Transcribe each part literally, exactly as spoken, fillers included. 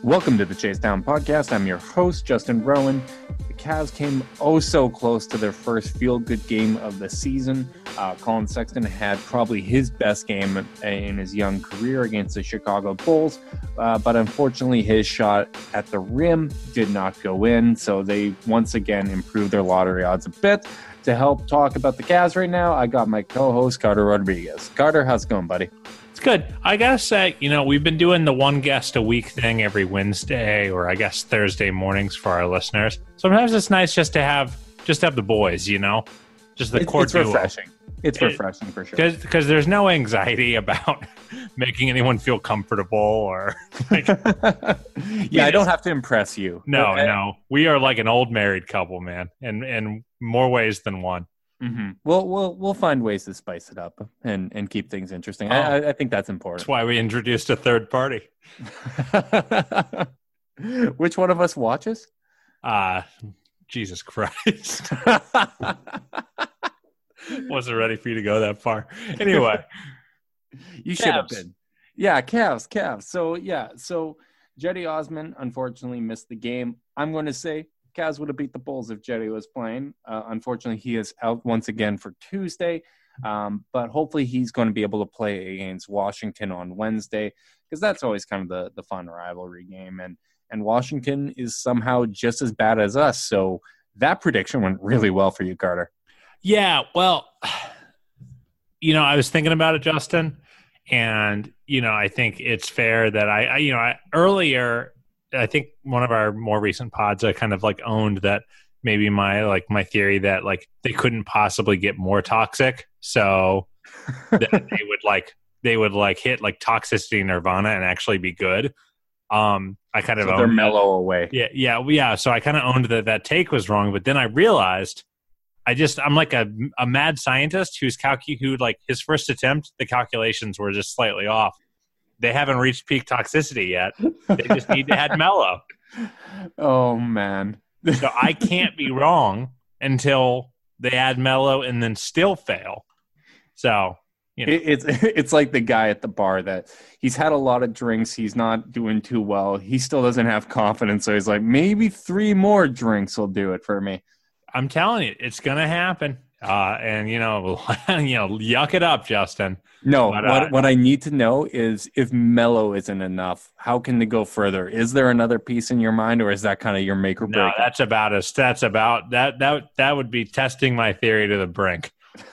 Welcome to the Chase Down Podcast. I'm your host, Justin Rowan. The Cavs came oh so close to their first feel-good game of the season. Uh, Colin Sexton had probably his best game in his young career against the Chicago Bulls, uh, but unfortunately his shot at the rim did not go in, so they once again improved their lottery odds a bit. To help talk about the Cavs right now, I got my co-host, Carter Rodriguez. Carter, how's it going, buddy? It's good. I gotta say, you know, we've been doing the one guest a week thing every Wednesday or I guess Thursday mornings for our listeners. Sometimes it's nice just to have just have the boys, you know, just the It, core it's duo. refreshing. It's It- refreshing for sure. Because there's no anxiety about making anyone feel comfortable or like, yeah, I don't have to impress you. no, Uh, no. We are like an old married couple, man, and in more ways than one. Mm-hmm. We'll we'll we'll find ways to spice it up and, and keep things interesting. Oh. I, I think that's That's important. why we introduced a third party. Which one of us watches? Uh, Jesus Christ. Wasn't ready for you to go that far. Anyway. You should have Cavs. been. Yeah, Cavs, Cavs. So yeah, so Jetty Osman unfortunately missed the game. I'm going to say Cavs would have beat the Bulls if Jetty was playing. Uh, unfortunately, he is out once again for Tuesday, um, but hopefully he's going to be able to play against Washington on Wednesday because that's always kind of the the fun rivalry game. And and Washington is somehow just as bad as us. So that prediction went really well for you, Carter. Yeah, well, you know, I was thinking about it, Justin, and, you know, I think it's fair that I, I you know, I, earlier, I think one of our more recent pods, I kind of like owned that maybe my, like my theory that like they couldn't possibly get more toxic. So that they would like, they would like hit like toxicity nirvana and actually be good. Um, I kind of So they're owned that. mellow away. Yeah, yeah, yeah. So I kind of owned that that take was wrong, but then I realized I just I'm like a a mad scientist who's calcu who like his first attempt the calculations were just slightly off. They haven't reached peak toxicity yet. They just need to add mellow. Oh man. So I can't be wrong until they add mellow and then still fail. So you know. It, it's it's like the guy at the bar that he's had a lot of drinks. He's not doing too well. He still doesn't have confidence. So he's like, maybe three more drinks will do it for me. I'm telling you, it's gonna happen. Uh, and you know, you know, yuck it up, Justin. No, But, what uh, what I need to know is if mellow isn't enough, how can they go further? Is there another piece in your mind, or is that kind of your make or No, break? that's about us. That's about that. That that would be testing my theory to the brink.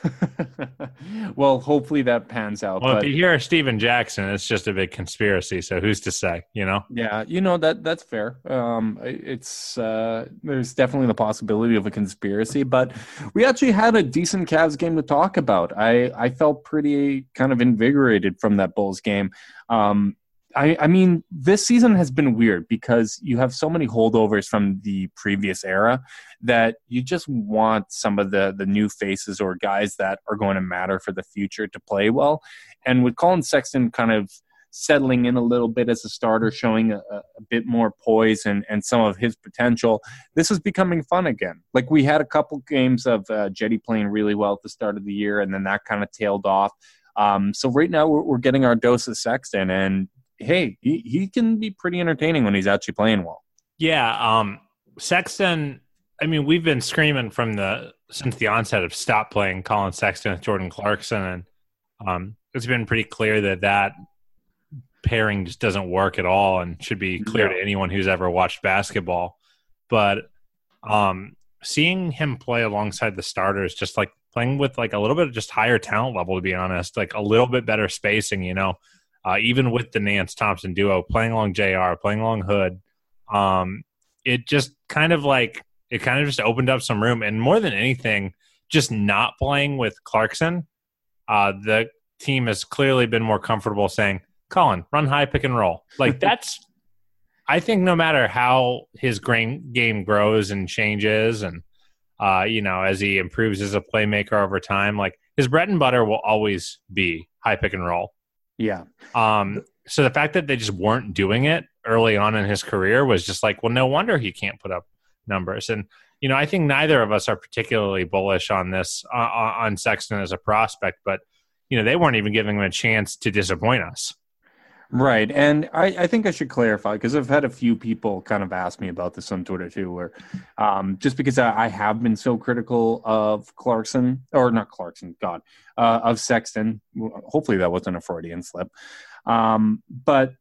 Well, hopefully that pans out. Well, but if you hear Steven Jackson, it's just a big conspiracy. So who's to say? You know. yeah, you know that that's fair. Um, it's uh, there's definitely the possibility of a conspiracy, but we actually had a decent Cavs game to talk about. I I felt pretty kind of invigorated from that Bulls game. Um, I, I mean, this season has been weird because you have so many holdovers from the previous era that you just want some of the the new faces or guys that are going to matter for the future to play well. And with Colin Sexton kind of settling in a little bit as a starter, showing a, a bit more poise and, and some of his potential, this is becoming fun again. Like we had a couple games of uh, Jetty playing really well at the start of the year, and then that kind of tailed off. Um, so right now we're, we're getting our dose of Sexton, and hey, he, he can be pretty entertaining when he's actually playing well. Yeah. Um. Sexton. I mean, we've been screaming from the since the onset of stop playing Colin Sexton with Jordan Clarkson, and um, it's been pretty clear that that pairing just doesn't work at all, and should be clear Yeah. to anyone who's ever watched basketball. But um, seeing him play alongside the starters, just like playing with like a little bit of just higher talent level, to be honest, like a little bit better spacing, you know, uh, even with the Nance Thompson duo, playing along J R, playing along Hood, um, it just kind of like it kind of just opened up some room. And more than anything, just not playing with Clarkson, uh, the team has clearly been more comfortable saying, Colin, run high pick and roll. Like that's, I think no matter how his grain, game grows and changes and, uh, you know, as he improves as a playmaker over time, like his bread and butter will always be high pick and roll. Yeah. Um, so the fact that they just weren't doing it early on in his career was just like, well, no wonder he can't put up numbers. And, you know, I think neither of us are particularly bullish on this, uh, on Sexton as a prospect, but, you know, they weren't even giving him a chance to disappoint us. Right. And I, I think I should clarify because I've had a few people kind of ask me about this on Twitter too, where um, just because I, I have been so critical of Clarkson, or not Clarkson, God, uh, of Sexton. Hopefully that wasn't a Freudian slip. Um, but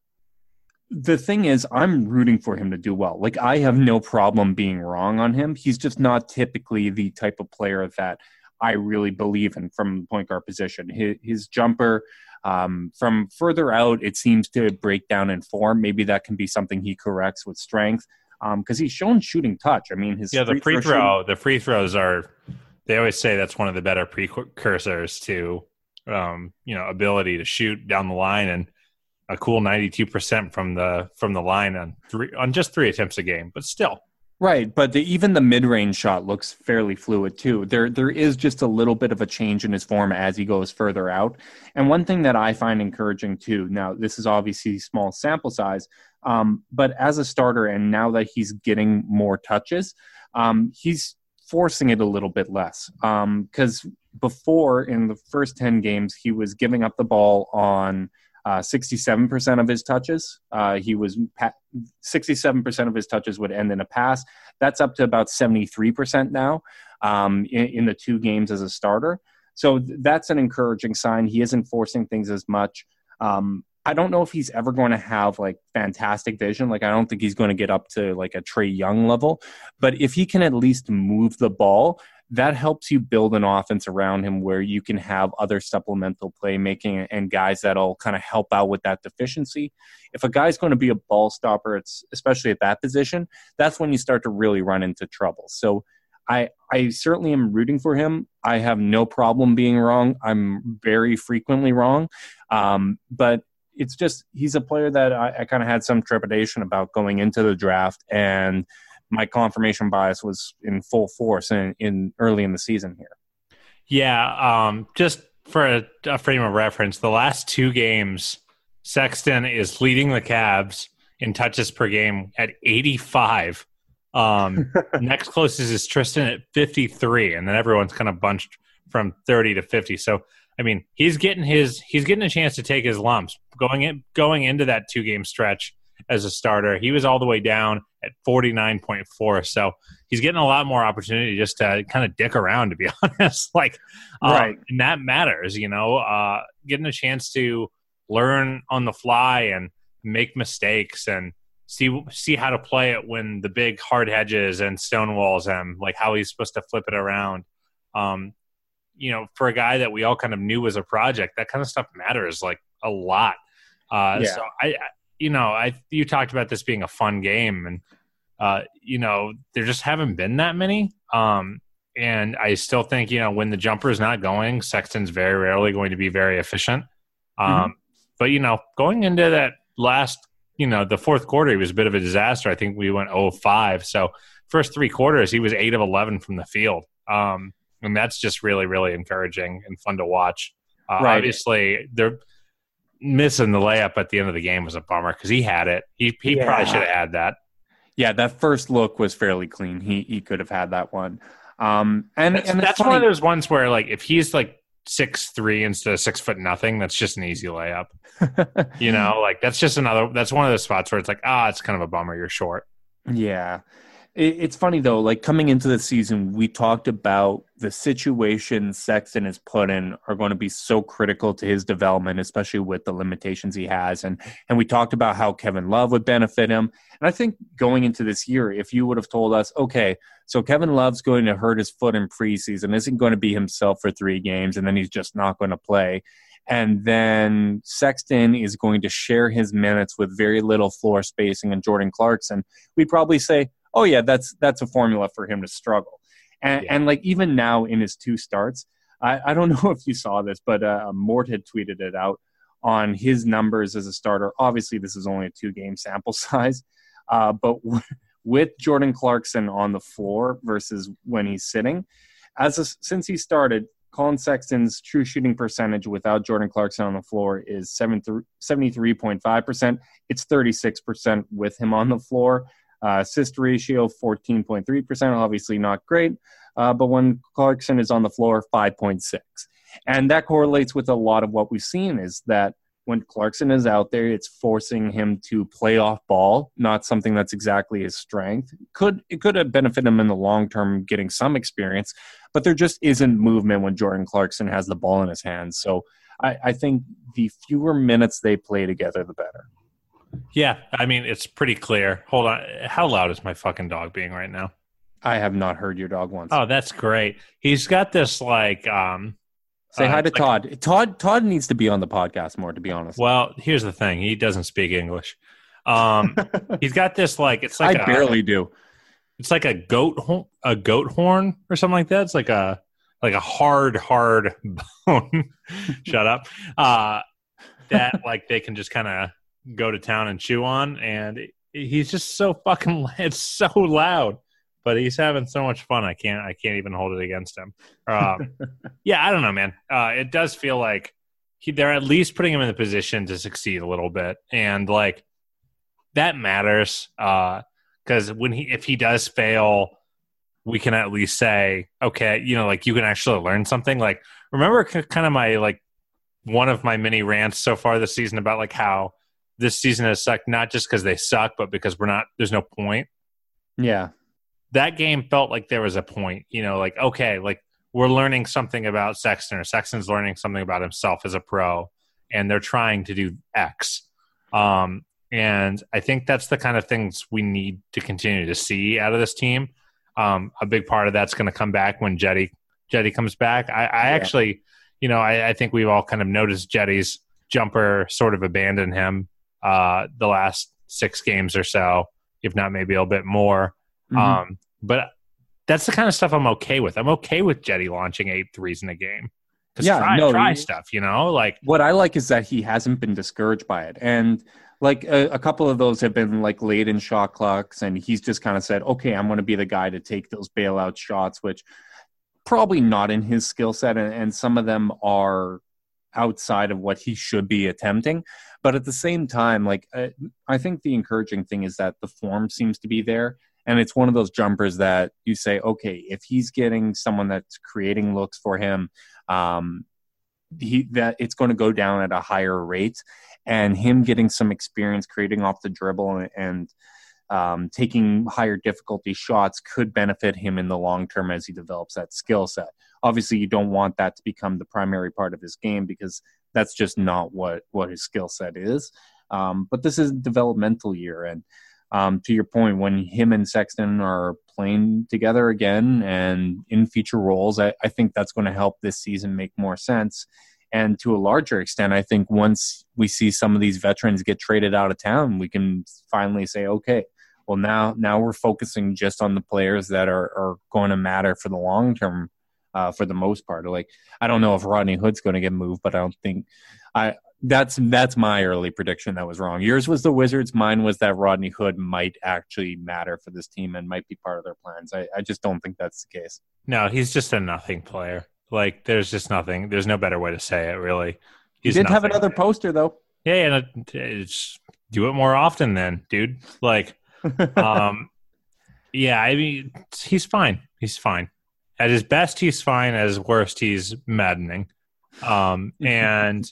the thing is, I'm rooting for him to do well. Like, I have no problem being wrong on him. He's just not typically the type of player that I really believe in from the point guard position. His, his jumper, um, from further out, it seems to break down in form. Maybe that can be something he corrects with strength, because um, he's shown shooting touch. I mean, his Yeah, the free free throw, throw, shooting, the free throws are. They always say that's one of the better precursors to, um, you know, ability to shoot down the line, and a cool ninety-two percent from the from the line on three on just three attempts a game, but still. right, but the, even the mid-range shot looks fairly fluid too. There, there is just a little bit of a change in his form as he goes further out. And one thing that I find encouraging too. Now, this is obviously small sample size, um, but as a starter, and now that he's getting more touches, um, he's forcing it a little bit less. Because um, before, in the first ten games, he was giving up the ball on Uh, sixty-seven percent of his touches. Uh, he was pa- sixty-seven percent of his touches would end in a pass. That's up to about seventy-three percent now um, in, in the two games as a starter. So th- that's an encouraging sign. He isn't forcing things as much. Um, I don't know if he's ever going to have like fantastic vision. Like, I don't think he's going to get up to like a Trae Young level, but if he can at least move the ball, that helps you build an offense around him where you can have other supplemental playmaking and guys that'll kind of help out with that deficiency. If a guy's going to be a ball stopper, it's especially at that position, that's when you start to really run into trouble. So I, I certainly am rooting for him. I have no problem being wrong. I'm very frequently wrong. Um, but it's just, he's a player that I, I kind of had some trepidation about going into the draft, and my confirmation bias was in full force in, in early in the season here. Yeah, um, just for a, a frame of reference, the last two games, Sexton is leading the Cavs in touches per game at eighty-five. Um, next closest is Tristan at fifty-three, and then everyone's kind of bunched from thirty to fifty. So, I mean, he's getting his he's getting a chance to take his lumps going in going into that two game stretch as a starter. He was all the way down at forty-nine point four. So he's getting a lot more opportunity just to kind of dick around, to be honest. Like, um, right. And that matters, you know, uh, getting a chance to learn on the fly and make mistakes and see, see how to play it when the big hard hedges and stonewalls him, like how he's supposed to flip it around. Um, you know, for a guy that we all kind of knew was a project, that kind of stuff matters like a lot. Uh, yeah. So I, I You know, I you talked about this being a fun game, and uh, you know, there just haven't been that many. Um, and I still think, you know, when the jumper is not going, Sexton's very rarely going to be very efficient. Um, mm-hmm. But you know, going into that last, you know, the fourth quarter, he was a bit of a disaster. I think we went oh of five. So first three quarters, he was eight of eleven from the field, um, and that's just really, really encouraging and fun to watch. Uh, right. Obviously, they're. Missing the layup at the end of the game was a bummer because he had it. He he yeah. probably should have had that. Yeah, that first look was fairly clean. He he could have had that one. Um, and that's, and that's one of those ones where, like, if he's like six three instead of six foot nothing, that's just an easy layup. You know, like that's just another. That's one of those spots where it's like, ah, it's kind of a bummer. You're short. Yeah. It's funny, though, like coming into the season, we talked about the situations Sexton is put in are going to be so critical to his development, especially with the limitations he has. And and we talked about how Kevin Love would benefit him. And I think going into this year, if you would have told us, okay, so Kevin Love's going to hurt his foot in preseason, isn't going to be himself for three games, and then he's just not going to play. And then Sexton is going to share his minutes with very little floor spacing and Jordan Clarkson, we'd probably say, oh yeah, that's that's a formula for him to struggle. And, yeah. and like even now in his two starts, I, I don't know if you saw this, but uh, Mort had tweeted it out on his numbers as a starter. Obviously, this is only a two-game sample size, uh, but w- with Jordan Clarkson on the floor versus when he's sitting, as a, since he started, Colin Sexton's true shooting percentage without Jordan Clarkson on the floor is seventy-three point five percent. It's thirty-six percent with him on the floor. Uh, assist ratio, fourteen point three percent, obviously not great. Uh, but when Clarkson is on the floor, five point six. And that correlates with a lot of what we've seen is that when Clarkson is out there, it's forcing him to play off ball, not something that's exactly his strength. Could it could have benefited him in the long term getting some experience, but there just isn't movement when Jordan Clarkson has the ball in his hands. So I, I think the fewer minutes they play together, the better. Yeah, I mean, it's pretty clear. Hold on. How loud is my fucking dog being right now? I have not heard your dog once. Oh, that's great. He's got this like um Say hi uh, to like, Todd. Todd Todd needs to be on the podcast more, to be honest. Well, here's the thing. He doesn't speak English. Um he's got this like it's like I a, barely do. It's like a goat ho- a goat horn or something like that. It's like a like a hard hard bone. Shut up. Uh that like they can just kind of go to town and chew on, and he's just so fucking it's so loud. But he's having so much fun. I can't. I can't even hold it against him. Um, yeah, I don't know, man. Uh, it does feel like he, they're at least putting him in the position to succeed a little bit, and like that matters. Because uh, when he, if he does fail, we can at least say, okay, you know, like you can actually learn something. Like remember, c- kind of my like one of my mini rants so far this season about like how this season has sucked, not just because they suck, but because we're not. There's no point. Yeah. That game felt like there was a point, you know, like, okay, like we're learning something about Sexton, or Sexton's learning something about himself as a pro, and they're trying to do X. Um, and I think that's the kind of things we need to continue to see out of this team. Um, a big part of that's going to come back when Jetty Jetty comes back. I, I yeah. actually, you know, I, I think we've all kind of noticed Jetty's jumper sort of abandon him uh, the last six games or so, if not maybe a bit more. Mm-hmm. Um, but that's the kind of stuff I'm okay with. I'm okay with Jetty launching eight threes in a game. Yeah, try, no, try stuff, you know. Like what I like is that he hasn't been discouraged by it, and like a, a couple of those have been like late in shot clocks, and he's just kind of said, "Okay, I'm going to be the guy to take those bailout shots," which probably not in his skill set, and, and some of them are outside of what he should be attempting. But at the same time, like uh, I think the encouraging thing is that the form seems to be there. And it's one of those jumpers that you say, okay, if he's getting someone that's creating looks for him, um, he that it's going to go down at a higher rate. And him getting some experience creating off the dribble and, and um, taking higher difficulty shots could benefit him in the long term as he develops that skill set. Obviously, you don't want that to become the primary part of his game because that's just not what, what his skill set is. Um, but this is a developmental year, and Um, to your point, when him and Sexton are playing together again and in feature roles, I, I think that's going to help this season make more sense. And to a larger extent, I think once we see some of these veterans get traded out of town, we can finally say, okay, well, now now we're focusing just on the players that are, are going to matter for the long term uh, for the most part. Like, I don't know if Rodney Hood's going to get moved, but I don't think I – That's that's my early prediction that was wrong. Yours was the Wizards. Mine was that Rodney Hood might actually matter for this team and might be part of their plans. I, I just don't think that's the case. No, he's just a nothing player. Like, there's just nothing. There's no better way to say it, really. He's he did nothing. Have another poster, though. Yeah, and yeah, it's, do it more often then, dude. Like, um, yeah, I mean, he's fine. He's fine. At his best, he's fine. At his worst, he's maddening. Um, and...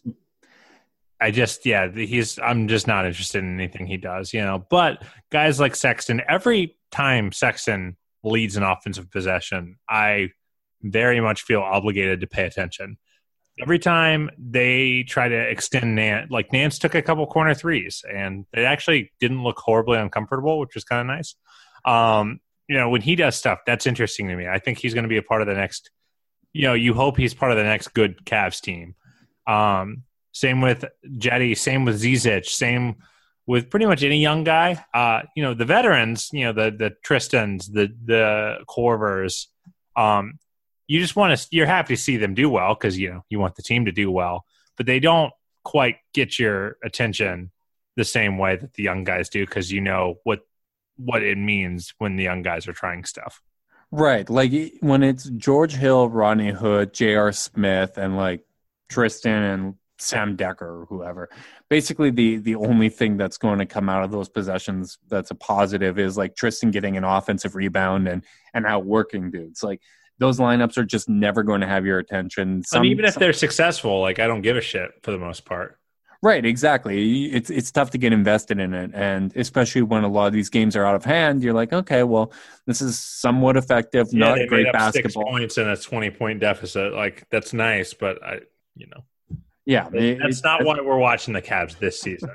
I just, yeah, he's, I'm just not interested in anything he does, you know, but guys like Sexton, every time Sexton leads an offensive possession, I very much feel obligated to pay attention. Every time they try to extend Nance, like Nance took a couple corner threes and it actually didn't look horribly uncomfortable, which was kind of nice. Um, you know, when he does stuff, that's interesting to me. I think he's going to be a part of the next, you know, you hope he's part of the next good Cavs team. Um, Same with Jetty, same with Zizic, same with pretty much any young guy. Uh, you know, the veterans, you know, the the Tristans, the the Corvers, um, you just want to, you're happy to see them do well because, you know, you want the team to do well, but they don't quite get your attention the same way that the young guys do because you know what what it means when the young guys are trying stuff. Right. Like when it's George Hill, Rodney Hood, J R. Smith, and like Tristan and Sam Decker or whoever. Basically, the the only thing that's going to come out of those possessions that's a positive is like Tristan getting an offensive rebound and and outworking dudes. Like those lineups are just never going to have your attention. Some, I mean, even if some, they're successful, like I don't give a shit for the most part. Right, exactly. It's it's tough to get invested in it, and especially when a lot of these games are out of hand, you're like, okay, well, this is somewhat effective, Yeah, not they made great up six basketball. points in a twenty point deficit. Like that's nice, but I, you know, Yeah, it, that's it, not why we're watching the Cavs this season.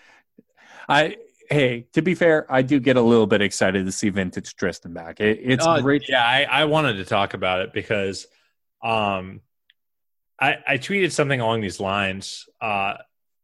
I hey, to be fair, I do get a little bit excited to see vintage Tristan back. It, it's uh, great. Yeah, I, I wanted to talk about it because um, I, I tweeted something along these lines. Uh,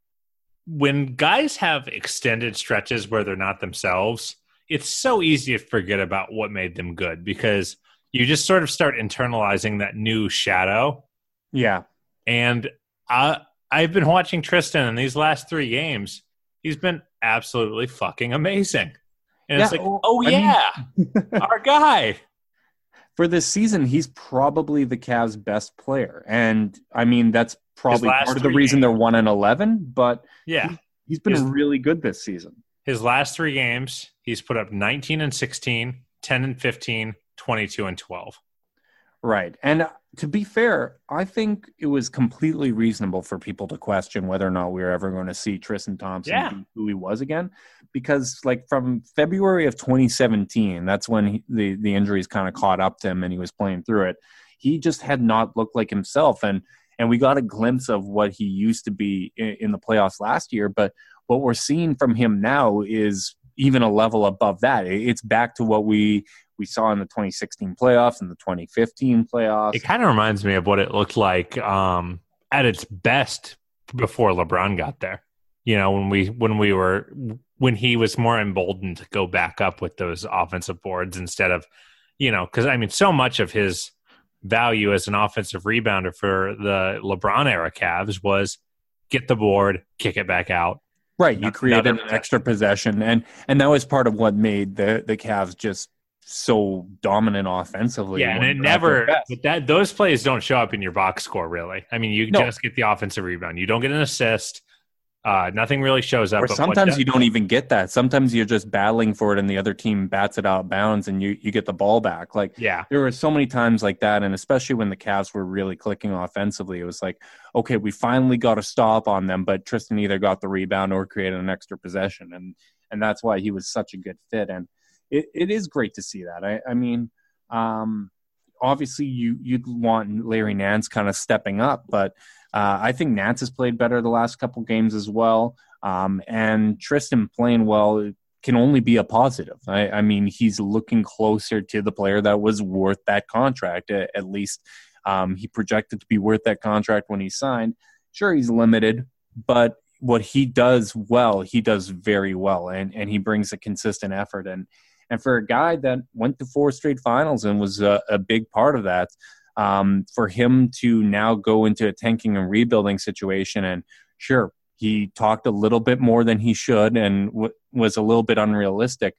when guys have extended stretches where they're not themselves, it's so easy to forget about what made them good because you just sort of start internalizing that new shadow. Yeah. And I, I've been watching Tristan in these last three games. He's been absolutely fucking amazing. And yeah, it's like, well, oh, I yeah, mean, our guy. For this season, he's probably the Cavs' best player. And, I mean, that's probably part of the reason games. they're one and eleven, but yeah, he, he's been his, really good this season. His last three games, he's put up nineteen and sixteen, ten and fifteen, twenty-two and twelve. Right. And to be fair, I think it was completely reasonable for people to question whether or not we were ever going to see Tristan Thompson yeah. be who he was again. Because, like, from February of twenty seventeen, that's when he, the, the injuries kind of caught up to him and he was playing through it. He just had not looked like himself. And and we got a glimpse of what he used to be in, in the playoffs last year. But what we're seeing from him now is even a level above that. It's back to what we – we saw in the twenty sixteen playoffs and the twenty fifteen playoffs. It kind of reminds me of what it looked like um, at its best before LeBron got there. You know, when we when we were when he was more emboldened to go back up with those offensive boards instead of, you know, because I mean, so much of his value as an offensive rebounder for the LeBron era Cavs was get the board, kick it back out. Right, you created an extra possession, and and that was part of what made the the Cavs just so dominant offensively. Yeah, and it never but that those plays don't show up in your box score really. I mean, you no. just get the offensive rebound. You don't get an assist. Uh, nothing really shows up. Or sometimes you don't even get that. Sometimes you're just battling for it and the other team bats it out of bounds and you, you get the ball back. Like, yeah, there were so many times like that, and especially when the Cavs were really clicking offensively, it was like, okay, we finally got a stop on them, but Tristan either got the rebound or created an extra possession, and and that's why he was such a good fit. And it, it is great to see that. I, I mean, um, obviously you you'd want Larry Nance kind of stepping up, but uh, I think Nance has played better the last couple games as well. Um, and Tristan playing well can only be a positive. I, I mean, he's looking closer to the player that was worth that contract. At, at least um, he projected to be worth that contract when he signed. Sure, he's limited, but what he does well, he does very well, and, and he brings a consistent effort. And and for a guy that went to four straight finals and was a, a big part of that, um, for him to now go into a tanking and rebuilding situation, and sure, he talked a little bit more than he should and w- was a little bit unrealistic.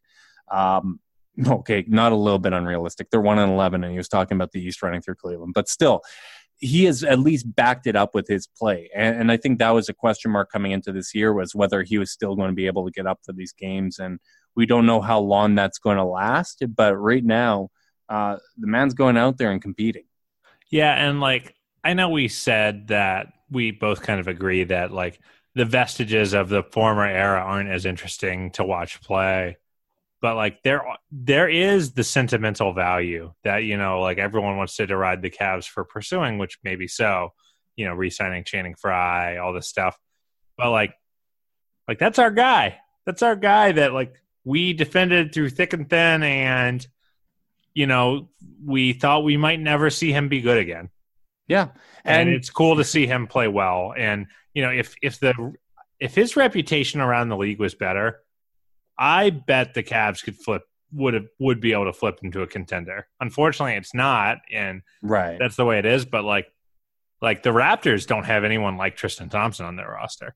Um, okay, not a little bit unrealistic. They're one and eleven, and he was talking about the East running through Cleveland. But still, he has at least backed it up with his play. And, and I think that was a question mark coming into this year, was whether he was still going to be able to get up for these games. And we don't know how long that's going to last. But right now, uh, the man's going out there and competing. Yeah, and, like, I know we said that we both kind of agree that, like, the vestiges of the former era aren't as interesting to watch play. But, like, there there is the sentimental value that, you know, like, everyone wants to deride the Cavs for pursuing, which maybe so, you know, re-signing Channing Frye, all this stuff. But, like, like that's our guy. That's our guy that, like, we defended through thick and thin, and, you know, we thought we might never see him be good again. Yeah. And, and it's cool to see him play well. And, you know, if if the if his reputation around the league was better, I bet the Cavs could flip would have would be able to flip into a contender. Unfortunately, it's not, and right, that's the way it is. But like, like the Raptors don't have anyone like Tristan Thompson on their roster.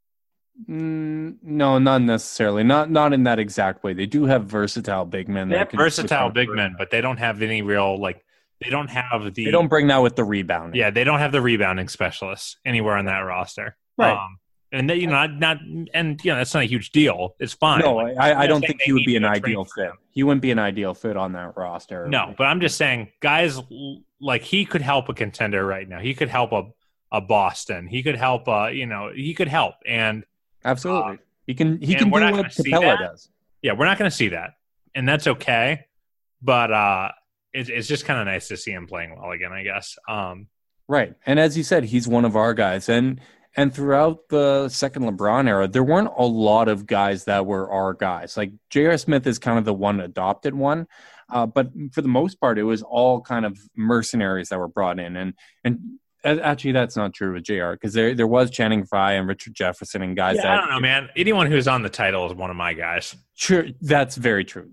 Mm, no, not necessarily. Not not in that exact way. They do have versatile big men. They have versatile big men, but they don't have any real like. They don't have the. They don't bring that with the rebounding. Yeah, they don't have the rebounding specialists anywhere on that roster. Right. Um, And that, you know, not, not and you know that's not a huge deal. It's fine. No, like, I, I don't think he would be an ideal fit. He wouldn't be an ideal fit on that roster. No, but I'm just saying, guys like he could help a contender right now. He could help a a Boston. He could help. Uh, you know, he could help, and absolutely, uh, he can. He and can we're do not what gonna see Capella that. does. Yeah, we're not going to see that, and that's okay. But uh, it, it's just kind of nice to see him playing well again, I guess. Um, Right, and as you said, he's one of our guys, and and throughout the second LeBron era, there weren't a lot of guys that were our guys. Like J R. Smith is kind of the one adopted one, uh, but for the most part, it was all kind of mercenaries that were brought in, and and actually, that's not true with J R because there there was Channing Frye and Richard Jefferson and guys yeah, that I don't know, man. Anyone who's on the title is one of my guys. Sure, that's very true.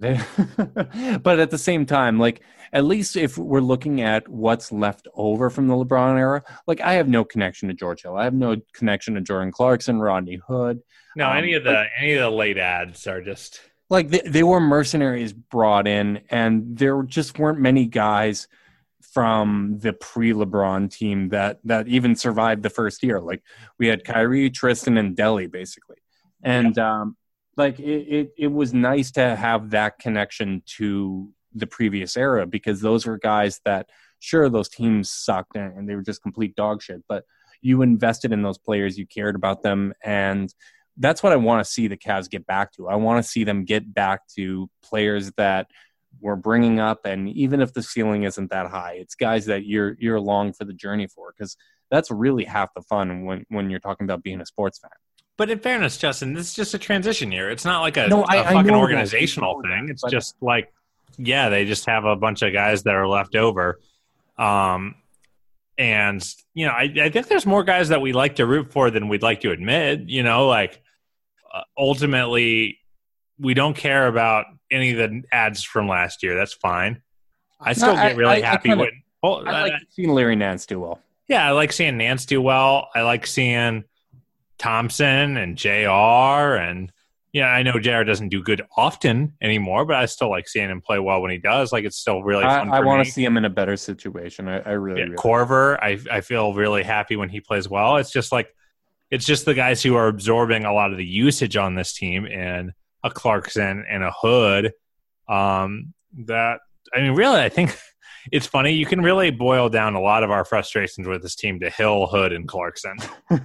But at the same time, like, at least if we're looking at what's left over from the LeBron era, like, I have no connection to George Hill. I have no connection to Jordan Clarkson, Rodney Hood. No, um, any of the any of the late ads are just like they, they were mercenaries brought in, and there just weren't many guys from the pre-LeBron team that that even survived the first year. Like, we had Kyrie, Tristan, and Delly basically, and yeah. um, like it, it it was nice to have that connection to the previous era because those were guys that, sure, those teams sucked and, and they were just complete dog shit, but you invested in those players, you cared about them, and that's what I want to see the Cavs get back to. I want to see them get back to players that we're bringing up, and even if the ceiling isn't that high, it's guys that you're you're along for the journey for, because that's really half the fun when when you're talking about being a sports fan. But in fairness, Justin, this is just a transition year. It's not like a, no, a I, fucking I organizational that. thing. It's but, just like, yeah, they just have a bunch of guys that are left over. Um, and, you know, I, I think there's more guys that we like to root for than we'd like to admit. You know, like, uh, ultimately, we don't care about any of the ads from last year. That's fine. I still no, get really I, I, happy I kinda, when well, I like uh, seeing Larry Nance do well. Yeah, I like seeing Nance do well. I like seeing Thompson and J R, and yeah, I know J R doesn't do good often anymore, but I still like seeing him play well when he does. Like, it's still really fun. I, I want to see him in a better situation. I, I really, yeah, really Korver, I I feel really happy when he plays well. It's just like it's just the guys who are absorbing a lot of the usage on this team, and a Clarkson and a Hood. Um, that I mean, really, I think it's funny. You can really boil down a lot of our frustrations with this team to Hill, Hood, and Clarkson.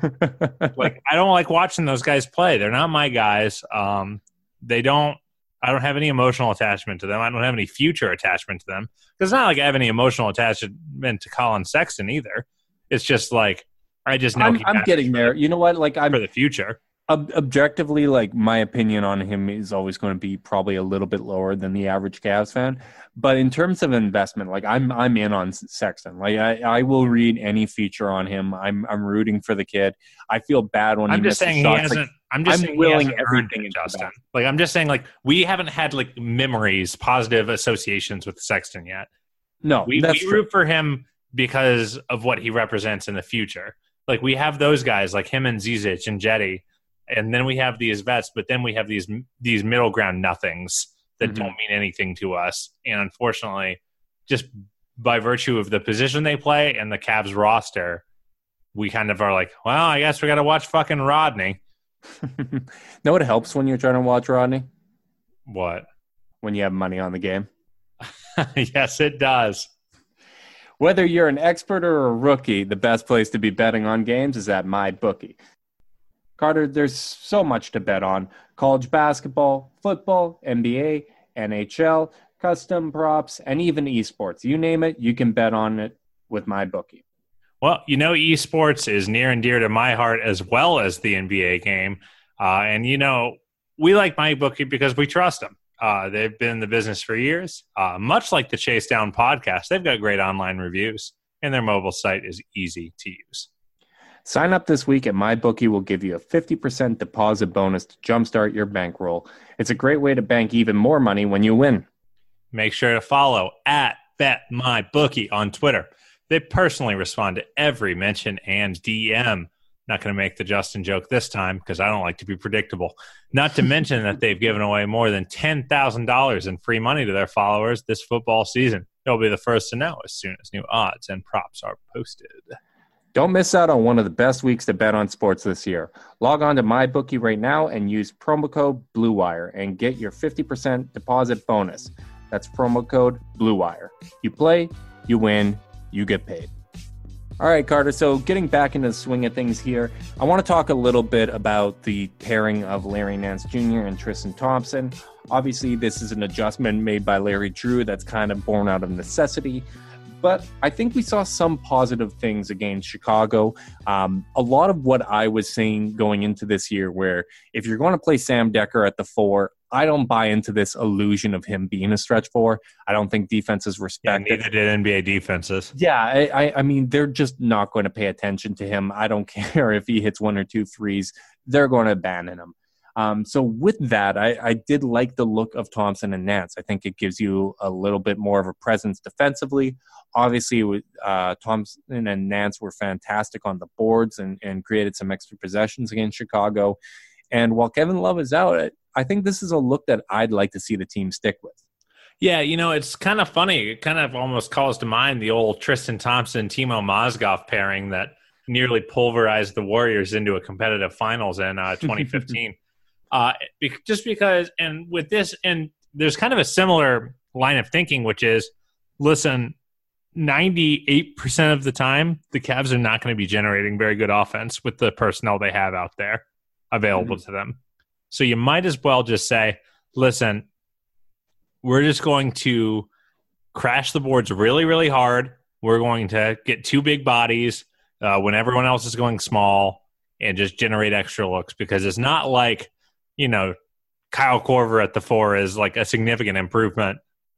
Like, I don't like watching those guys play. They're not my guys. Um, they don't. I don't have any emotional attachment to them. I don't have any future attachment to them. Because it's not like I have any emotional attachment to Colin Sexton either. It's just like I just know I'm, I'm getting there. You know what? Like, I'm for the future. Ob- objectively, like, my opinion on him is always going to be probably a little bit lower than the average Cavs fan. But in terms of investment, like, I'm I'm in on Sexton. Like, I, I will read any feature on him. I'm I'm rooting for the kid. I feel bad when I'm he just misses saying shots. he hasn't. Like, I'm just I'm saying willing he hasn't everything earned it, into Justin. that. Like, I'm just saying, like, we haven't had like memories, positive associations with Sexton yet. No, we, that's we true. root for him because of what he represents in the future. Like, we have those guys like him and Zizic and Jetty. And then we have these vets, but then we have these these middle ground nothings that mm-hmm. don't mean anything to us. And unfortunately, just by virtue of the position they play and the Cavs roster, we kind of are like, well, I guess we got to watch fucking Rodney. Know what helps when you're trying to watch Rodney? What? When you have money on the game. Yes, it does. Whether you're an expert or a rookie, the best place to be betting on games is at MyBookie. Carter, there's so much to bet on. College basketball, football, N B A, N H L, custom props, and even esports. You name it, you can bet on it with MyBookie. Well, you know, esports is near and dear to my heart as well as the N B A game. Uh, and, you know, we like MyBookie because we trust them. Uh, they've been in the business for years. Uh, much like the Chase Down podcast, they've got great online reviews, and their mobile site is easy to use. Sign up this week and MyBookie will give you a fifty percent deposit bonus to jumpstart your bankroll. It's a great way to bank even more money when you win. Make sure to follow at BetMyBookie on Twitter. They personally respond to every mention and D M. Not going to make the Justin joke this time because I don't like to be predictable. Not to mention that they've given away more than ten thousand dollars in free money to their followers this football season. They'll be the first to know as soon as new odds and props are posted. Don't miss out on one of the best weeks to bet on sports this year. Log on to MyBookie right now and use promo code BlueWire and get your fifty percent deposit bonus. That's promo code BlueWire. You play, you win, you get paid. All right, Carter. So getting back into the swing of things here, I want to talk a little bit about the pairing of Larry Nance Junior and Tristan Thompson. Obviously, this is an adjustment made by Larry Drew that's kind of born out of necessity. But I think we saw some positive things against Chicago. Um, a lot of what I was saying going into this year, where if you're going to play Sam Decker at the four, I don't buy into this illusion of him being a stretch four. I don't think defenses respect yeah, it. Neither did N B A defenses. Yeah, I, I, I mean, they're just not going to pay attention to him. I don't care if he hits one or two threes. They're going to abandon him. Um, so with that, I, I did like the look of Thompson and Nance. I think it gives you a little bit more of a presence defensively. Obviously, uh, Thompson and Nance were fantastic on the boards and, and created some extra possessions against Chicago. And while Kevin Love is out, I think this is a look that I'd like to see the team stick with. Yeah, you know, it's kind of funny. It kind of almost calls to mind the old Tristan Thompson, Timo Mozgov pairing that nearly pulverized the Warriors into a competitive finals in uh, twenty fifteen. uh, be- just because, and with this, and there's kind of a similar line of thinking, which is, listen, ninety-eight percent of the time, the Cavs are not going to be generating very good offense with the personnel they have out there available mm-hmm. to them. So you might as well just say, listen, we're just going to crash the boards really, really hard. We're going to get two big bodies uh, when everyone else is going small and just generate extra looks, because it's not like, you know, Kyle Korver at the four is like a significant improvement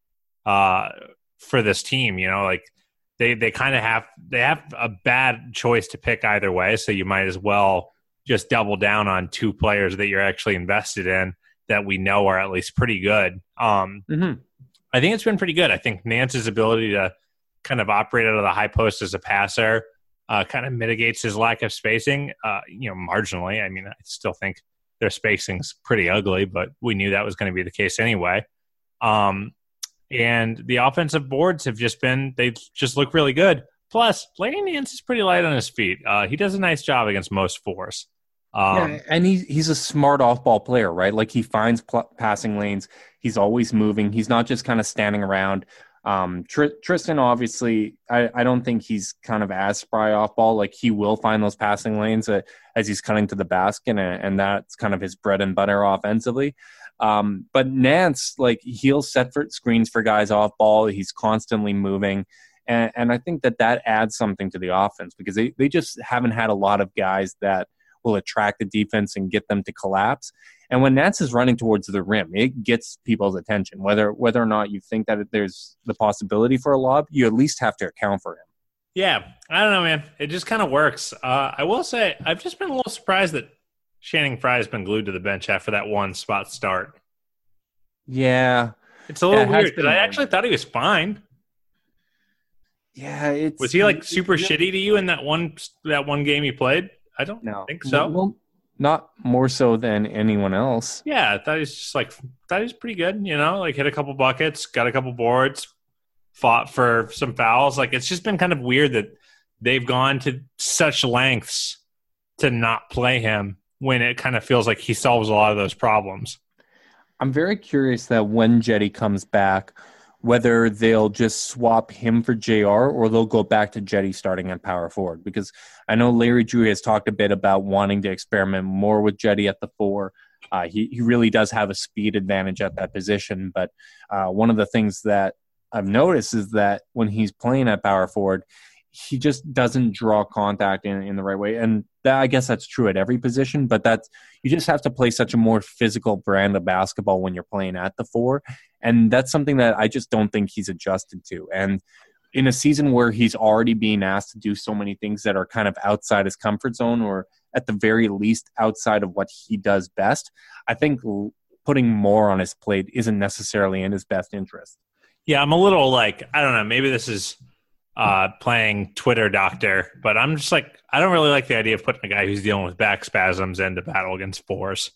uh, for this team. You know, like they, they kind of have, they have a bad choice to pick either way. So you might as well just double down on two players that you're actually invested in that we know are at least pretty good. Um, mm-hmm. I think it's been pretty good. I think Nance's ability to kind of operate out of the high post as a passer uh, kind of mitigates his lack of spacing, uh, you know, marginally. I mean, I still think their spacing's pretty ugly, but we knew that was going to be the case anyway. Um, and the offensive boards have just been, they just look really good. Plus, Larry Nance is pretty light on his feet. Uh, he does a nice job against most fours. Um, yeah, and he's he's a smart off-ball player, right? Like he finds pl- passing lanes. He's always moving. He's not just kind of standing around. Um, Tr- Tristan, obviously, I, I don't think he's kind of as spry off-ball. Like he will find those passing lanes uh, as he's cutting to the basket, and, and that's kind of his bread and butter offensively. Um, but Nance, like he'll set for screens for guys off-ball. He's constantly moving. And, and I think that that adds something to the offense because they, they just haven't had a lot of guys that will attract the defense and get them to collapse. And when Nance is running towards the rim, it gets people's attention. Whether whether or not you think that there's the possibility for a lob, you at least have to account for him. Yeah, I don't know, man. It just kind of works. Uh, I will say I've just been a little surprised that Channing Frye has been glued to the bench after that one spot start. Yeah. It's a little yeah, weird because I actually thought he was fine. Yeah, it's was he like super really, shitty to you in that one that one game he played? I don't no, think so. Well, not more so than anyone else. Yeah, I thought he was just like thought he was pretty good. You know, like hit a couple buckets, got a couple boards, fought for some fouls. Like it's just been kind of weird that they've gone to such lengths to not play him when it kind of feels like he solves a lot of those problems. I'm very curious that when Jetty comes back, whether they'll just swap him for J R or they'll go back to Jetty starting at power forward. Because I know Larry Drew has talked a bit about wanting to experiment more with Jetty at the four. Uh, he, he really does have a speed advantage at that position. But uh, one of the things that I've noticed is that when he's playing at power forward, he just doesn't draw contact in, in the right way. And that, I guess that's true at every position, but that's, you just have to play such a more physical brand of basketball when you're playing at the four. And that's something that I just don't think he's adjusted to. And in a season where he's already being asked to do so many things that are kind of outside his comfort zone, or at the very least outside of what he does best, I think putting more on his plate isn't necessarily in his best interest. Yeah, I'm a little like, I don't know, maybe this is uh, playing Twitter doctor, but I'm just like, I don't really like the idea of putting a guy who's dealing with back spasms into battle against fours.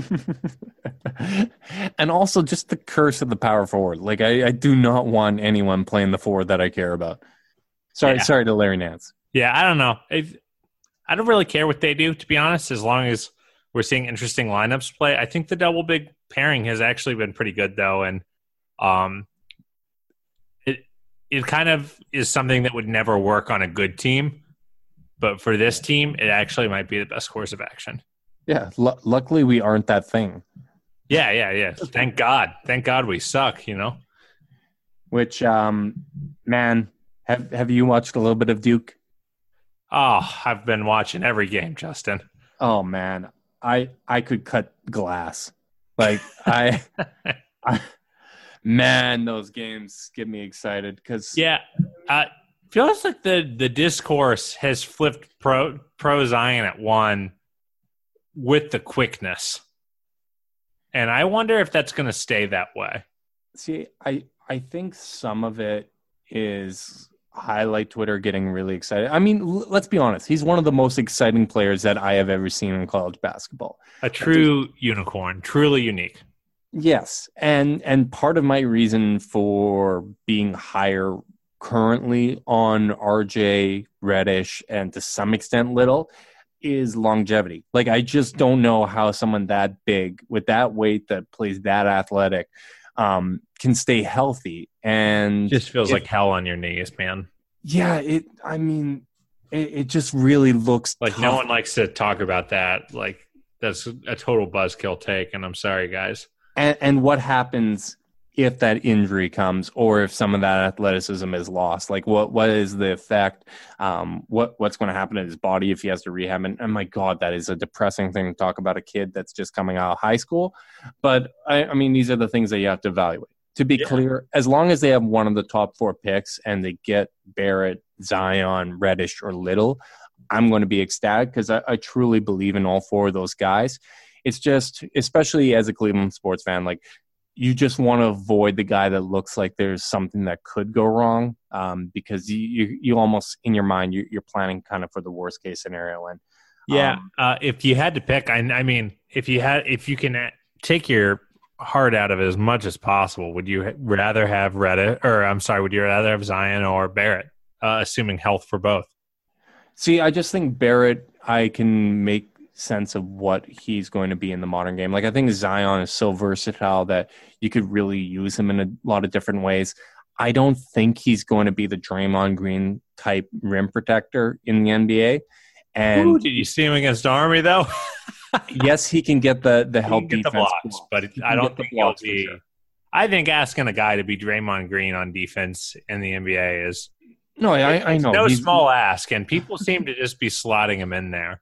And also just the curse of the power forward. Like I, I do not want anyone playing the forward that I care about. Sorry, yeah. sorry to Larry Nance. Yeah, I don't know. I've, I don't really care what they do, to be honest, as long as we're seeing interesting lineups play. I think the double big pairing has actually been pretty good, though, and um, it it kind of is something that would never work on a good team, But for this team, it actually might be the best course of action. Yeah. L- luckily, we aren't that thing. Yeah, yeah, yeah. Thank God. Thank God we suck, you know? Which, um, man, have have you watched a little bit of Duke? Oh, I've been watching every game, Justin. Oh, man. I I could cut glass. Like, I, I, man, those games get me excited because yeah, uh, feels like the the discourse has flipped pro pro Zion at one with the quickness, and I wonder if that's going to stay that way. See, I I think some of it is highlight Twitter getting really excited. I mean, l- let's be honest. He's one of the most exciting players that I have ever seen in college basketball. A true unicorn, truly unique. Yes, and and part of my reason for being higher currently on R J, Reddish, and to some extent Little is longevity. Like, I just don't know how someone that big with that weight that plays that athletic um, can stay healthy. And just feels it, like hell on your knees, man. Yeah, it. I mean, it, it just really looks like tough. No one likes to talk about that. Like, that's a total buzzkill take, and I'm sorry, guys. And, and what happens if that injury comes, or if some of that athleticism is lost? Like, what what is the effect? Um, what what's going to happen to his body if he has to rehab? And, and my God, that is a depressing thing to talk about a kid that's just coming out of high school. But I, I mean, these are the things that you have to evaluate. To be yeah. clear, as long as they have one of the top four picks and they get Barrett, Zion, Reddish, or Little, I'm going to be ecstatic because I, I truly believe in all four of those guys. It's just, especially as a Cleveland sports fan, like, you just want to avoid the guy that looks like there's something that could go wrong, um, because you, you you almost in your mind you, you're planning kind of for the worst case scenario. And yeah, um, uh, if you had to pick, I, I mean, if you had, if you can take your heart out of it as much as possible, would you rather have Reddit, or I'm sorry, would you rather have Zion or Barrett, uh, assuming health for both? See, I just think Barrett, I can make sense of what he's going to be in the modern game. Like, I think Zion is so versatile that you could really use him in a lot of different ways. I don't think he's going to be the Draymond Green type rim protector in the N B A. And Ooh, did you see him against Army though? Yes, he can get the the help get defense the blocks, but I don't think he'll be. Sure. I think asking a guy to be Draymond Green on defense in the N B A is no, I, I know no he's, small ask, and people seem to just be slotting him in there.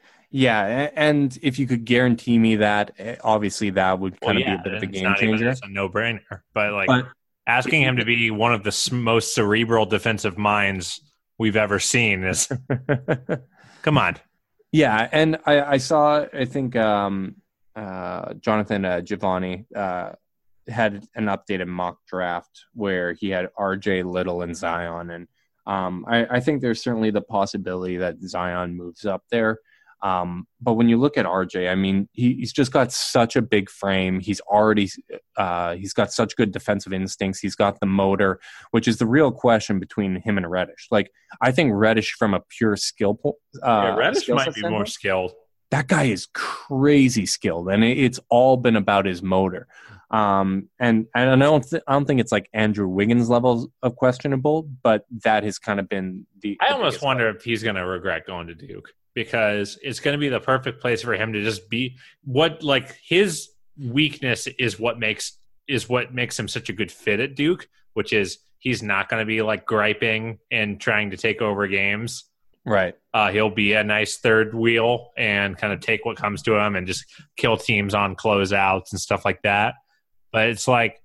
Yeah, and if you could guarantee me that, obviously that would kind well, of yeah, be a bit of a it's game not changer. Even, it's a no-brainer. But like but, asking him to be one of the most cerebral defensive minds we've ever seen is, come on. Yeah, and I, I saw, I think um, uh, Jonathan uh, Giovanni uh, had an updated mock draft where he had R J, Little, and Zion, and um, I, I think there's certainly the possibility that Zion moves up there. Um, but when you look at R J, I mean, he, he's just got such a big frame. He's already, uh, he's got such good defensive instincts. He's got the motor, which is the real question between him and Reddish. Like, I think Reddish from a pure skill point. Uh, yeah, Reddish might be more skilled. That guy is crazy skilled, and it, it's all been about his motor. Um, and, and I don't, th- I don't think it's like Andrew Wiggins levels of questionable, but that has kind of been the. I the almost wonder level. if he's going to regret going to Duke. Because it's going to be the perfect place for him to just be what like his weakness is what makes is what makes him such a good fit at Duke, which is he's not going to be like griping and trying to take over games. Right. Uh, he'll be a nice third wheel and kind of take what comes to him and just kill teams on closeouts and stuff like that. But it's like,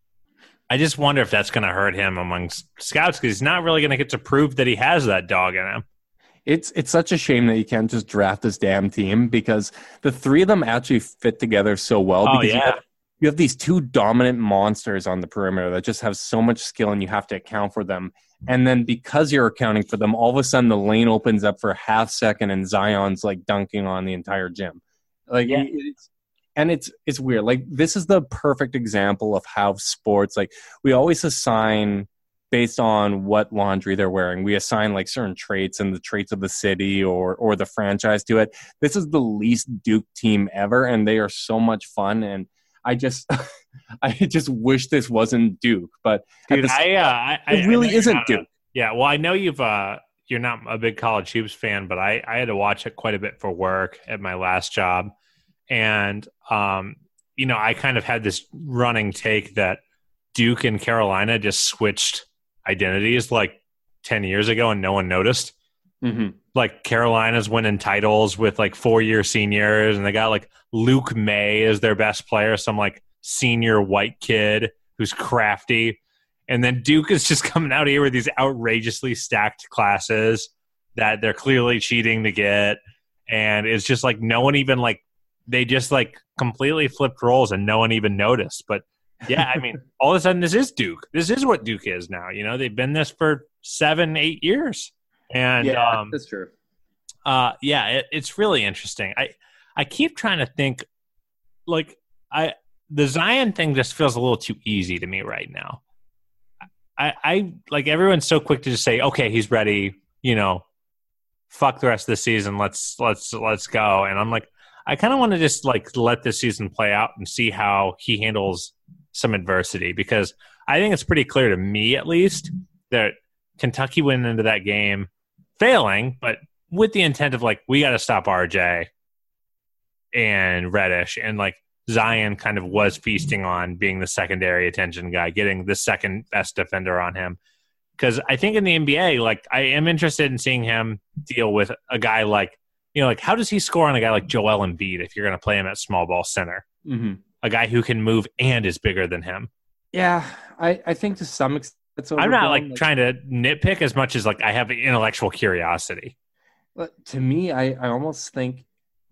I just wonder if that's going to hurt him amongst scouts because he's not really going to get to prove that he has that dog in him. It's it's such a shame that you can't just draft this damn team because the three of them actually fit together so well. Oh, because yeah. you have, you have these two dominant monsters on the perimeter that just have so much skill and you have to account for them. And then because you're accounting for them, all of a sudden the lane opens up for a half second and Zion's like dunking on the entire gym. Like, yeah. it's, and it's it's weird. Like, this is the perfect example of how sports, like, we always assign based on what laundry they're wearing. We assign like certain traits and the traits of the city or or the franchise to it. This is the least Duke team ever, and they are so much fun. And I just, I just wish this wasn't Duke, but Dude, the, I, uh, I, it really I isn't Duke. A, yeah, well, I know you've uh, you're not a big college hoops fan, but I, I had to watch it quite a bit for work at my last job. And, um, you know, I kind of had this running take that Duke and Carolina just switched identities like ten years ago and no one noticed. Mm-hmm. Like Carolina's winning titles with like four-year seniors, and they got like Luke May as their best player, some like senior white kid who's crafty. And then Duke is just coming out here with these outrageously stacked classes that they're clearly cheating to get. And it's just like no one even like they just like completely flipped roles and no one even noticed. But yeah, I mean, all of a sudden this is Duke. This is what Duke is now. You know, they've been this for seven, eight years. And yeah, um, that's true. Uh, yeah, it, it's really interesting. I, I keep trying to think like I the Zion thing just feels a little too easy to me right now. I, I like everyone's so quick to just say, okay, he's ready, you know, fuck the rest of the season. Let's let's let's go. And I'm like, I kind of want to just like let this season play out and see how he handles some adversity, because I think it's pretty clear to me, at least, that Kentucky went into that game failing, but with the intent of like, we got to stop R J and Reddish, and like Zion kind of was feasting on being the secondary attention guy, getting the second best defender on him. Because I think in the N B A, like I am interested in seeing him deal with a guy like, you know, like how does he score on a guy like Joel Embiid if you're going to play him at small ball center? Mm-hmm. A guy who can move and is bigger than him. Yeah, I, I think to some extent it's I'm not like like, trying to nitpick as much as like I have intellectual curiosity. But to me, I, I almost think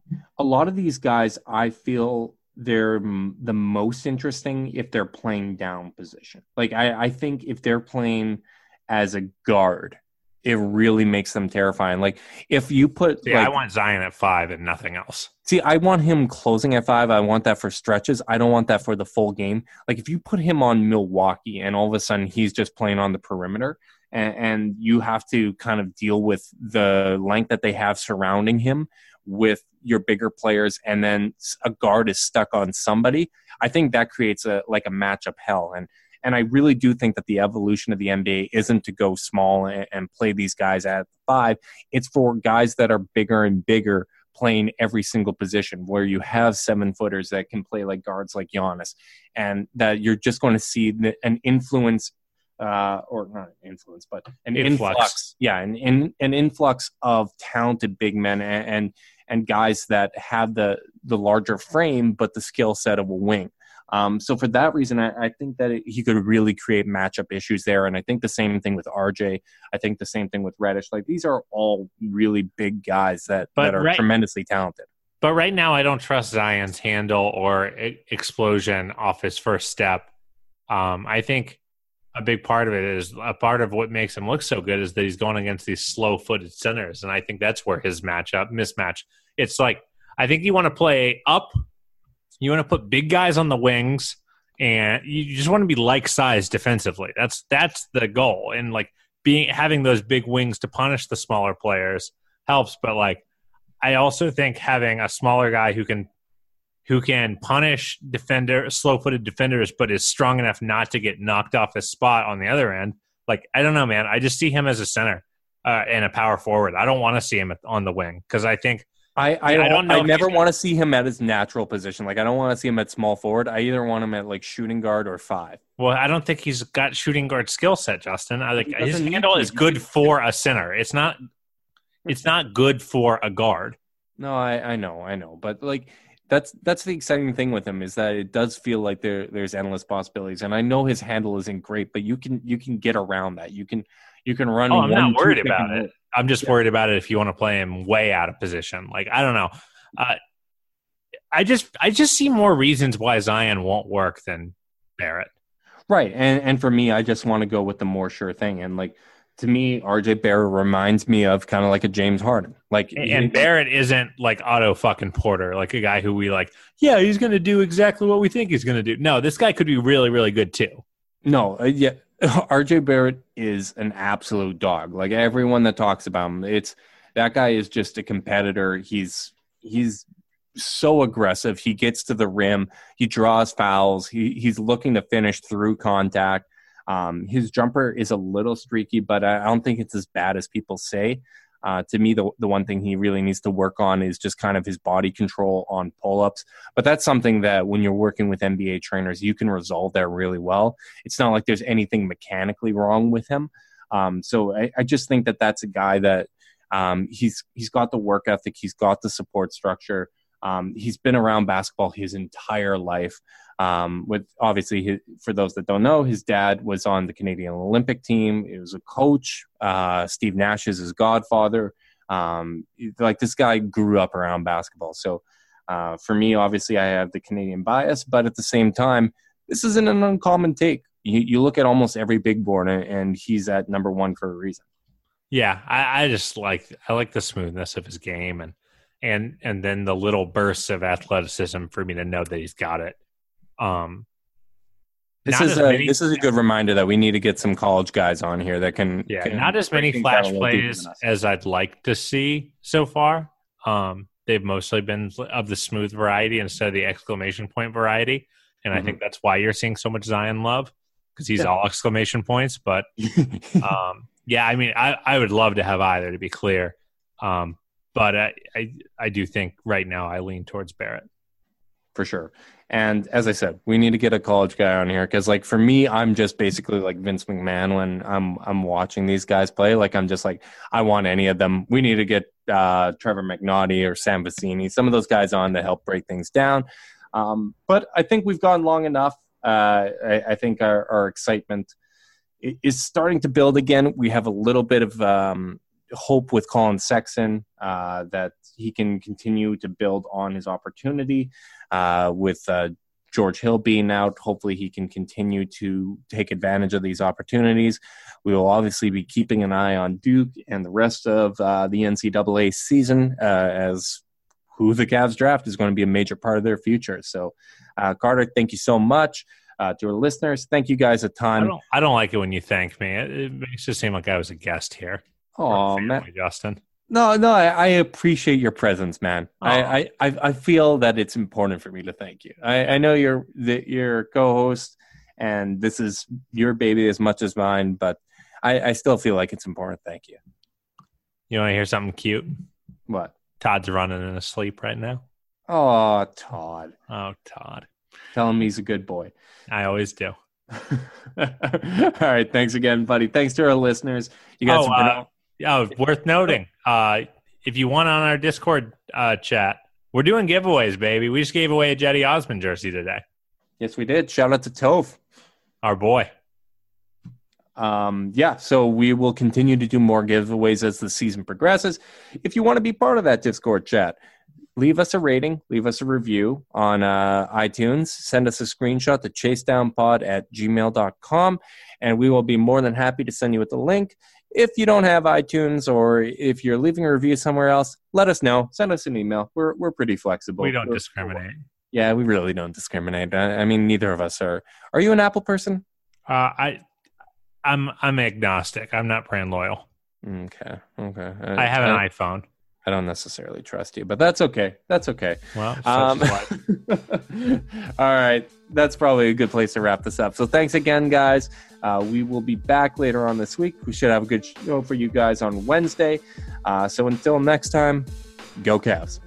a lot of these guys, I feel they're m- the most interesting if they're playing down position. Like I, I think if they're playing as a guard, it really makes them terrifying. Like if you put, yeah, like, I want Zion at five and nothing else. See, I want him closing at five. I want that for stretches. I don't want that for the full game. Like if you put him on Milwaukee and all of a sudden he's just playing on the perimeter, and, and you have to kind of deal with the length that they have surrounding him with your bigger players, and then a guard is stuck on somebody, I think that creates a like a matchup hell. And and I really do think that the evolution of the N B A isn't to go small and, and play these guys at five. It's for guys that are bigger and bigger playing every single position, where you have seven footers that can play like guards like Giannis, and that you're just going to see an influence uh, or not an influence, but an influx. influx yeah, an, in, an influx of talented big men and, and, and guys that have the, the larger frame, but the skill set of a wing. Um, so for that reason, I, I think that it, he could really create matchup issues there. And I think the same thing with R J. I think the same thing with Reddish. Like these are all really big guys that, that are right, tremendously talented. But right now, I don't trust Zion's handle or e- explosion off his first step. Um, I think a big part of it is a part of what makes him look so good is that he's going against these slow-footed centers. And I think that's where his matchup mismatch. It's like, I think you want to play up. You want to put big guys on the wings, and you just want to be like-sized defensively. That's that's the goal. And like being having those big wings to punish the smaller players helps. But like, I also think having a smaller guy who can who can punish defender slow-footed defenders, but is strong enough not to get knocked off his spot on the other end. Like I don't know, man. I just see him as a center uh, and a power forward. I don't want to see him on the wing because I think. I, I, I don't. I never want to see him at his natural position. Like I don't want to see him at small forward. I either want him at like shooting guard or five. Well, I don't think he's got shooting guard skill set, Justin. I like his handle is good for a center. It's not. It's not good for a guard. No, I, I know, I know, but like that's that's the exciting thing with him is that it does feel like there there's endless possibilities. And I know his handle isn't great, but you can you can get around that. You can you can run. Oh, I'm one, not worried two, about it. I'm just yeah. worried about it if you want to play him way out of position. Like, I don't know. Uh, I just I just see more reasons why Zion won't work than Barrett. Right. And and for me, I just want to go with the more sure thing. And like to me, R J Barrett reminds me of kind of like a James Harden. Like And, and Barrett isn't like Otto fucking Porter, like a guy who we like, yeah, he's going to do exactly what we think he's going to do. No, this guy could be really, really good too. No, uh, yeah. R J Barrett is an absolute dog. Like everyone that talks about him, it's that guy is just a competitor. He's he's so aggressive. He gets to the rim. He draws fouls. He he's looking to finish through contact. Um, his jumper is a little streaky, but I don't think it's as bad as people say. Uh, to me, the the one thing he really needs to work on is just kind of his body control on pull-ups. But that's something that when you're working with N B A trainers, you can resolve there really well. It's not like there's anything mechanically wrong with him. Um, so I, I just think that that's a guy that um, he's he's got the work ethic, he's got the support structure. Um, he's been around basketball his entire life. Um, with obviously, his, for those that don't know, his dad was on the Canadian Olympic team. He was a coach. Uh, Steve Nash is his godfather. Um, like this guy grew up around basketball. So uh, for me, obviously, I have the Canadian bias, but at the same time, this isn't an uncommon take. You, you look at almost every big board, and, and he's at number one for a reason. Yeah, I, I just like I like the smoothness of his game, and and and then the little bursts of athleticism for me to know that he's got it. Um, this is a many, this is a good reminder that we need to get some college guys on here that can. Yeah, can not as many flash plays as I'd like to see so far. Um, they've mostly been of the smooth variety instead of the exclamation point variety, and mm-hmm. I think that's why you're seeing so much Zion love because he's yeah. all exclamation points. But um, yeah, I mean, I, I would love to have either, to be clear. Um, but I, I I do think right now I lean towards Barrett. For sure. And as I said, we need to get a college guy on here because, like, for me, I'm just basically like Vince McMahon when I'm I'm watching these guys play. Like, I'm just like, I want any of them. We need to get uh, Trevor McNaughty or Sam Vecini, some of those guys on to help break things down. Um, but I think we've gone long enough. Uh, I, I think our, our excitement is starting to build again. We have a little bit of um, hope with Colin Sexton uh, that he can continue to build on his opportunity. Uh, with uh, George Hill being out, hopefully he can continue to take advantage of these opportunities. We will obviously be keeping an eye on Duke and the rest of uh, the N C double A season uh, as who the Cavs draft is going to be a major part of their future. So, uh, Carter, thank you so much. Uh, to our listeners, thank you guys a ton. I don't, I don't like it when you thank me. It, it makes it seem like I was a guest here. Oh, man. Justin. No, no, I, I appreciate your presence, man. Oh. I, I, I feel that it's important for me to thank you. I, I know you're the, your co-host, and this is your baby as much as mine, but I, I still feel like it's important. Thank you. You want to hear something cute? What? Todd's running in his sleep right now. Oh, Todd. Oh, Todd. Tell him he's a good boy. I always do. All right. Thanks again, buddy. Thanks to our listeners. You guys oh, have been uh, Oh, worth noting, uh, if you want on our Discord uh, chat, we're doing giveaways, baby. We just gave away a Jetty Osman jersey today. Yes, we did. Shout out to Toph. Our boy. Um, yeah, so we will continue to do more giveaways as the season progresses. If you want to be part of that Discord chat, leave us a rating, leave us a review on uh, iTunes, send us a screenshot to chasedownpod at gmail dot com, and we will be more than happy to send you with the link. If you don't have iTunes or if you're leaving a review somewhere else, let us know. Send us an email. We're we're pretty flexible. We don't we're, discriminate. Yeah, we really don't discriminate. I, I mean, neither of us are. Are you an Apple person? Uh, I, I'm I'm agnostic. I'm not brand loyal. Okay, okay. I, I have an I, iPhone. I don't necessarily trust you, but that's okay. That's okay. Well, um, all right. That's probably a good place to wrap this up. So thanks again, guys. Uh, we will be back later on this week. We should have a good show for you guys on Wednesday. Uh, so until next time, go Cavs.